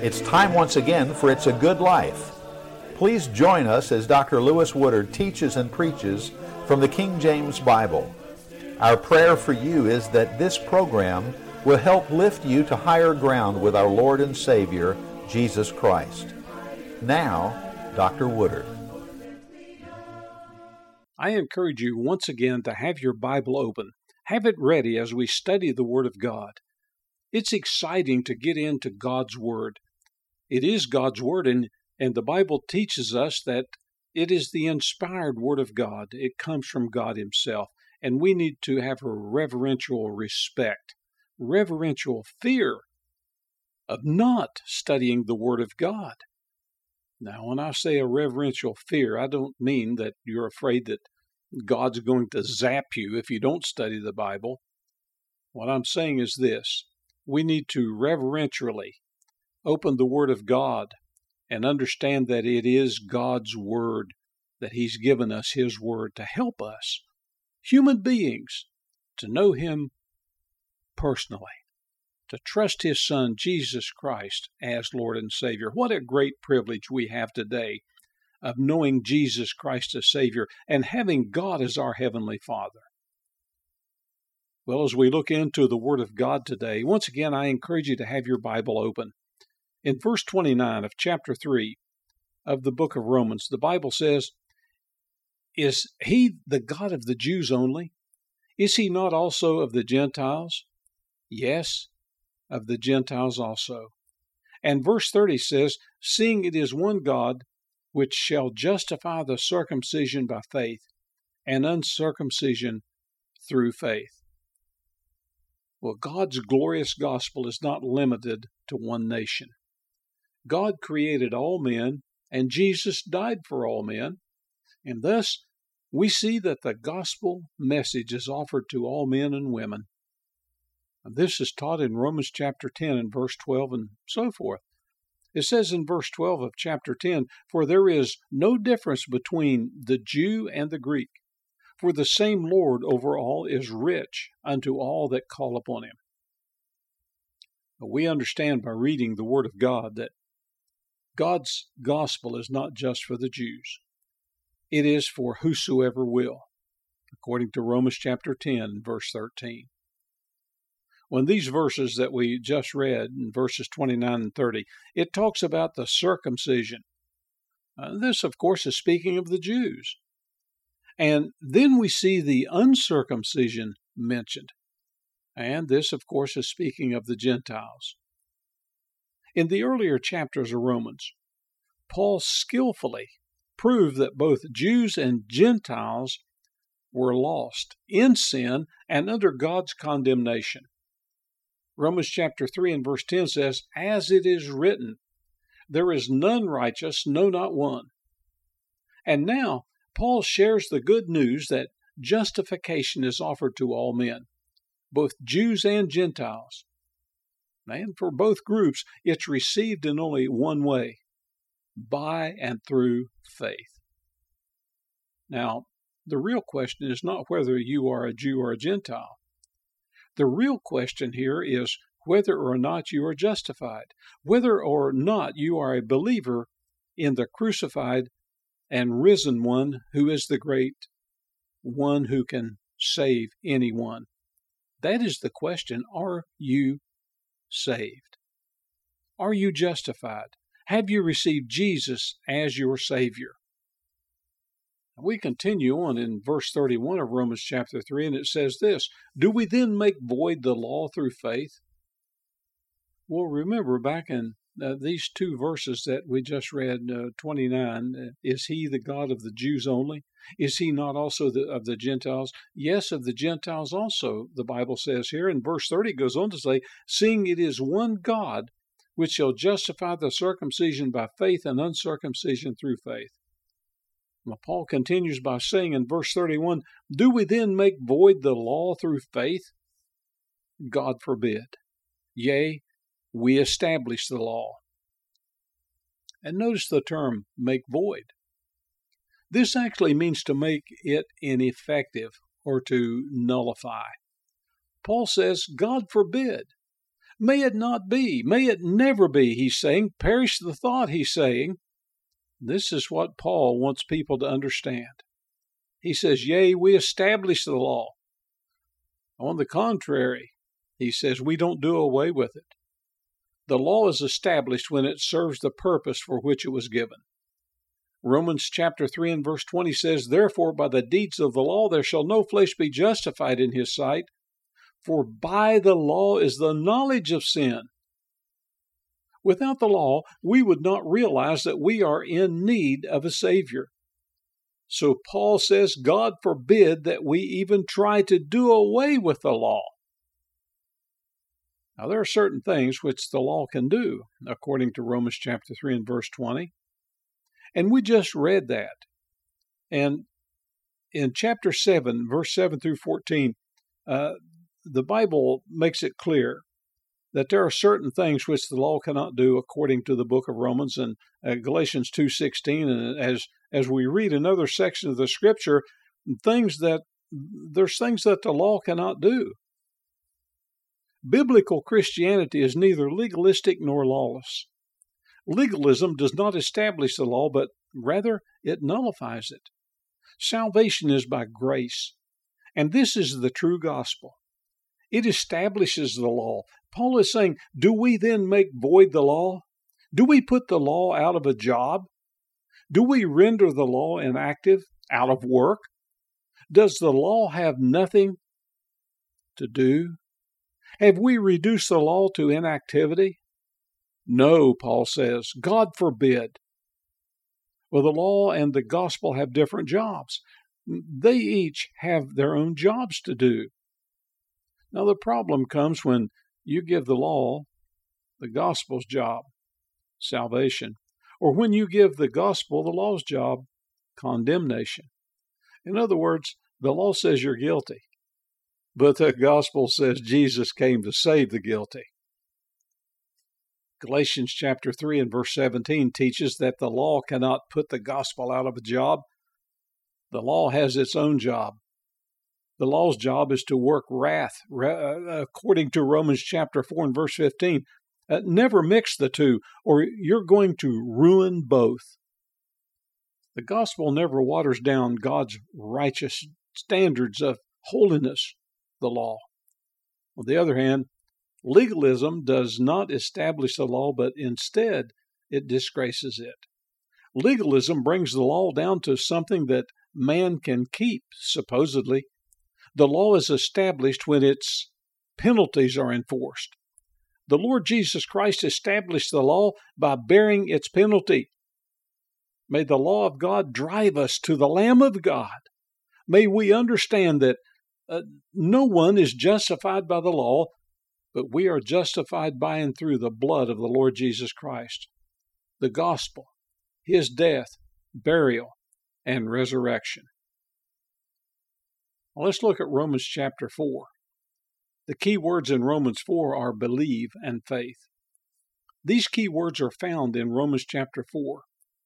It's time once again for It's a Good Life. Please join us as Dr. Lewis Woodard teaches and preaches from the King James Bible. Our prayer for you is that this program will help lift you to higher ground with our Lord and Savior, Jesus Christ. Now, Dr. Woodard. I encourage you once again to have your Bible open. Have it ready as we study the Word of God. It's exciting to get into God's Word. It is God's Word, and the Bible teaches us that it is the inspired Word of God. It comes from God Himself, and we need to have a reverential respect, reverential fear of not studying the Word of God. Now, when I say a reverential fear, I don't mean that you're afraid that God's going to zap you if you don't study the Bible. What I'm saying is this: we need to reverentially open the Word of God and understand that it is God's Word, that He's given us His Word to help us, human beings, to know Him personally, to trust His Son, Jesus Christ, as Lord and Savior. What a great privilege we have today of knowing Jesus Christ as Savior and having God as our Heavenly Father. Well, as we look into the Word of God today, once again, I encourage you to have your Bible open. In verse 29 of chapter 3 of the book of Romans, the Bible says, "Is He the God of the Jews only? Is He not also of the Gentiles? Yes, of the Gentiles also." And verse 30 says, "Seeing it is one God, which shall justify the circumcision by faith, and uncircumcision through faith." Well, God's glorious gospel is not limited to one nation. God created all men, and Jesus died for all men, and thus we see that the gospel message is offered to all men and women. And this is taught in Romans chapter 10 and verse 12 and so forth. It says in verse 12 of chapter 10, "For there is no difference between the Jew and the Greek, for the same Lord over all is rich unto all that call upon Him." We understand by reading the Word of God that God's gospel is not just for the Jews. It is for whosoever will, according to Romans chapter 10, verse 13. When these verses that we just read, in verses 29 and 30, it talks about the circumcision. This, of course, is speaking of the Jews. And then we see the uncircumcision mentioned. And this, of course, is speaking of the Gentiles. In the earlier chapters of Romans, Paul skillfully proved that both Jews and Gentiles were lost in sin and under God's condemnation. Romans chapter 3 and verse 10 says, "As it is written, there is none righteous, no, not one." And now, Paul shares the good news that justification is offered to all men, both Jews and Gentiles. And for both groups, it's received in only one way: by and through faith. Now, the real question is not whether you are a Jew or a Gentile. The real question here is whether or not you are justified, whether or not you are a believer in the crucified and risen one who is the great one who can save anyone. That is the question. Are you saved? Are you justified? Have you received Jesus as your Savior? We continue on in verse 31 of Romans chapter 3, and it says this: "Do we then make void the law through faith?" Well, remember back in these two verses that we just read, 29, "Is He the God of the Jews only? Is He not also of the Gentiles?" Yes, of the Gentiles also, the Bible says here. And verse 30 goes on to say, "Seeing it is one God, which shall justify the circumcision by faith and uncircumcision through faith." Now, Paul continues by saying in verse 31, "Do we then make void the law through faith? God forbid. Yea, we establish the law." And notice the term "make void." This actually means to make it ineffective or to nullify. Paul says, God forbid. May it not be. May it never be, he's saying. Perish the thought, he's saying. This is what Paul wants people to understand. He says, yea, we establish the law. On the contrary, he says, we don't do away with it. The law is established when it serves the purpose for which it was given. Romans chapter 3 and verse 20 says, therefore, by the deeds of the law there shall no flesh be justified in his sight, for by the law is the knowledge of sin. Without the law, we would not realize that we are in need of a Savior. So Paul says, God forbid that we even try to do away with the law. Now, there are certain things which the law can do, according to Romans chapter 3 and verse 20. And we just read that. And in chapter 7, verse 7 through 14, the Bible makes it clear that there are certain things which the law cannot do, according to the book of Romans and Galatians 2:16. And as we read another section of the Scripture, there's things that the law cannot do. Biblical Christianity is neither legalistic nor lawless. Legalism does not establish the law, but rather it nullifies it. Salvation is by grace, and this is the true gospel. It establishes the law. Paul is saying, do we then make void the law? Do we put the law out of a job? Do we render the law inactive, out of work? Does the law have nothing to do? Have we reduced the law to inactivity? No, Paul says, God forbid. Well, the law and the gospel have different jobs. They each have their own jobs to do. Now, the problem comes when you give the law the gospel's job, salvation, or when you give the gospel the law's job, condemnation. In other words, the law says you're guilty, but the gospel says Jesus came to save the guilty. Galatians chapter 3 and verse 17 teaches that the law cannot put the gospel out of a job. The law has its own job. The law's job is to work wrath, according to Romans chapter 4 and verse 15. Never mix the two, or you're going to ruin both. The gospel never waters down God's righteous standards of holiness, the law. On the other hand, legalism does not establish the law, but instead it disgraces it. Legalism brings the law down to something that man can keep, supposedly. The law is established when its penalties are enforced. The Lord Jesus Christ established the law by bearing its penalty. May the law of God drive us to the Lamb of God. May we understand that no one is justified by the law, but we are justified by and through the blood of the Lord Jesus Christ, the gospel, his death, burial, and resurrection. Well, let's look at Romans chapter 4. The key words in Romans 4 are believe and faith. These key words are found in Romans chapter 4.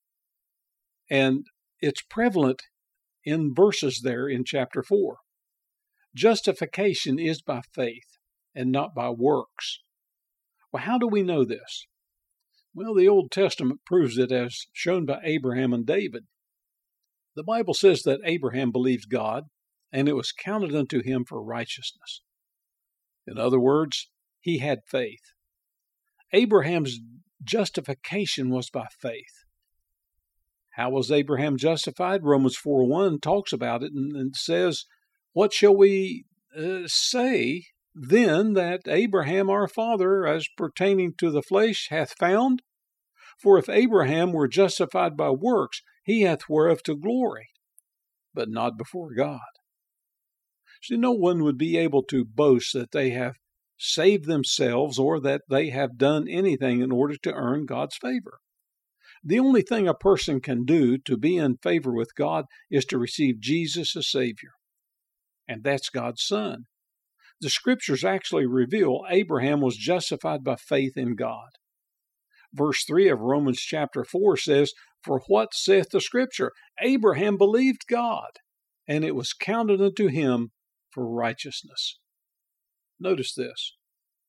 And it's prevalent in verses there in chapter 4. Justification is by faith and not by works. Well, how do we know this? Well, the Old Testament proves it as shown by Abraham and David. The Bible says that Abraham believed God, and it was counted unto him for righteousness. In other words, he had faith. Abraham's justification was by faith. How was Abraham justified? Romans 4:1 talks about it and says, what shall we say then that Abraham our father, as pertaining to the flesh, hath found? For if Abraham were justified by works, he hath whereof to glory, but not before God. See, no one would be able to boast that they have saved themselves or that they have done anything in order to earn God's favor. The only thing a person can do to be in favor with God is to receive Jesus as Savior. And that's God's Son. The Scriptures actually reveal Abraham was justified by faith in God. Verse 3 of Romans chapter 4 says, for what saith the Scripture? Abraham believed God, and it was counted unto him for righteousness. Notice this.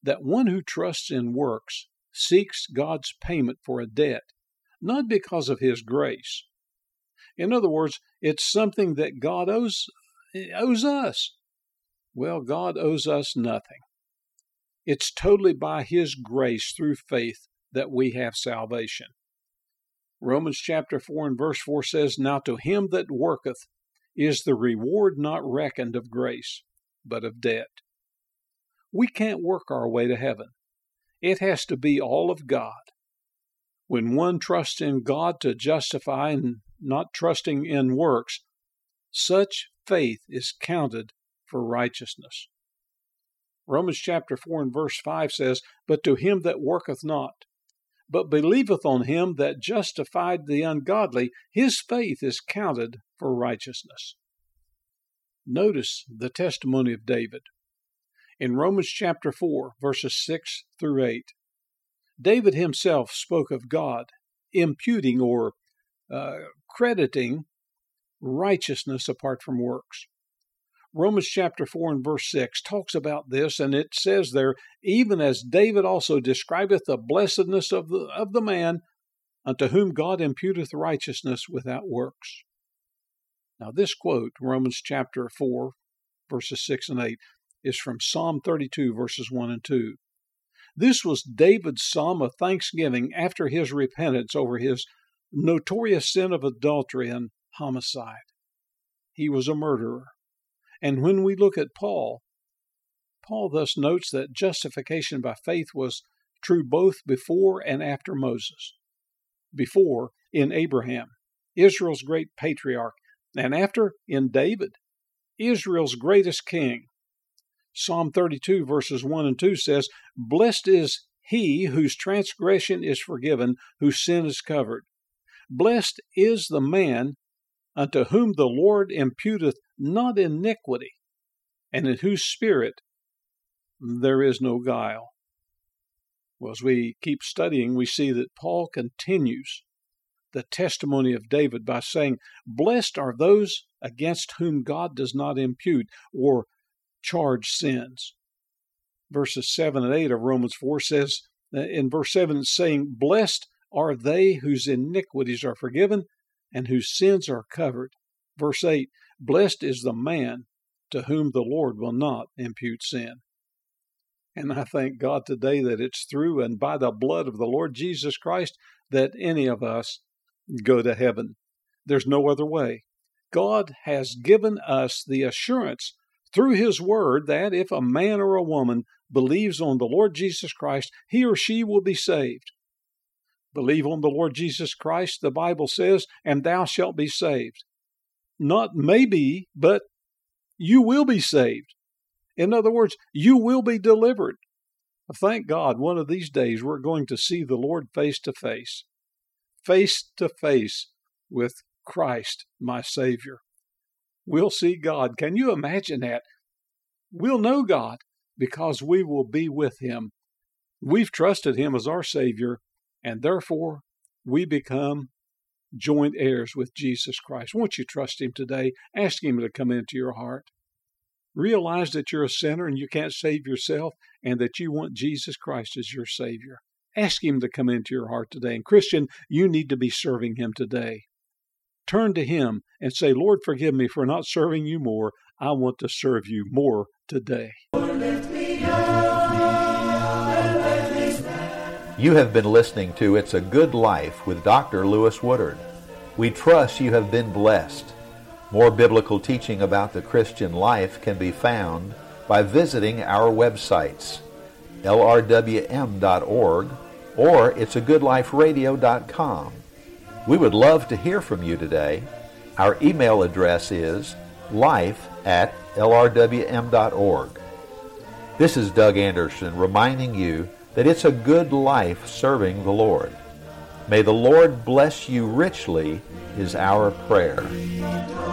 that one who trusts in works seeks God's payment for a debt, not because of His grace. In other words, it's something that God owes us. Well, God owes us nothing. It's totally by His grace through faith that we have salvation. Romans chapter 4 and verse 4 says, "Now to him that worketh is the reward not reckoned of grace, but of debt." We can't work our way to heaven. It has to be all of God. When one trusts in God to justify and not trusting in works, such faith is counted for righteousness. Romans chapter 4 and verse 5 says, "But to him that worketh not, but believeth on him that justified the ungodly, his faith is counted for righteousness." Notice the testimony of David. In Romans chapter 4, verses 6 through 8, David himself spoke of God imputing or crediting righteousness apart from works. Romans chapter 4 and verse 6 talks about this, and it says there, "Even as David also describeth the blessedness of the man unto whom God imputeth righteousness without works." Now this quote, Romans chapter 4, verses 6 and 8, is from Psalm 32, verses 1 and 2. This was David's psalm of thanksgiving after his repentance over his notorious sin of adultery and homicide. He was a murderer. And when we look at Paul thus notes that justification by faith was true both before and after Moses. Before, in Abraham, Israel's great patriarch, and after, in David, Israel's greatest king. Psalm 32, verses 1 and 2 says, "Blessed is he whose transgression is forgiven, whose sin is covered. Blessed is the man unto whom the Lord imputeth not iniquity, and in whose spirit there is no guile." Well, as we keep studying, we see that Paul continues the testimony of David by saying, "Blessed are those against whom God does not impute or charge sins." Verses 7 and 8 of Romans 4 says, in verse 7 it's saying, "Blessed are they whose iniquities are forgiven and whose sins are covered." Verse 8, "Blessed is the man to whom the Lord will not impute sin." And I thank God today that it's through and by the blood of the Lord Jesus Christ that any of us go to heaven. There's no other way. God has given us the assurance through His Word that if a man or a woman believes on the Lord Jesus Christ, he or she will be saved. Believe on the Lord Jesus Christ, the Bible says, and thou shalt be saved. Not maybe, but you will be saved. In other words, you will be delivered. Thank God one of these days we're going to see the Lord face to face with Christ, my Savior. We'll see God. Can you imagine that? We'll know God because we will be with Him. We've trusted Him as our Savior, and therefore we become joint heirs with Jesus Christ. Won't you trust Him today? Ask Him to come into your heart. Realize that you're a sinner and you can't save yourself, and that you want Jesus Christ as your Savior. Ask Him to come into your heart today. And Christian, you need to be serving Him today. Turn to Him and say, "Lord, forgive me for not serving you more. I want to serve you more today." You have been listening to It's a Good Life with Dr. Lewis Woodard. We trust you have been blessed. More biblical teaching about the Christian life can be found by visiting our websites, lrwm.org or it'sagoodliferadio.com. We would love to hear from you today. Our email address is life@lrwm.org. This is Doug Anderson reminding you that it's a good life serving the Lord. May the Lord bless you richly is our prayer.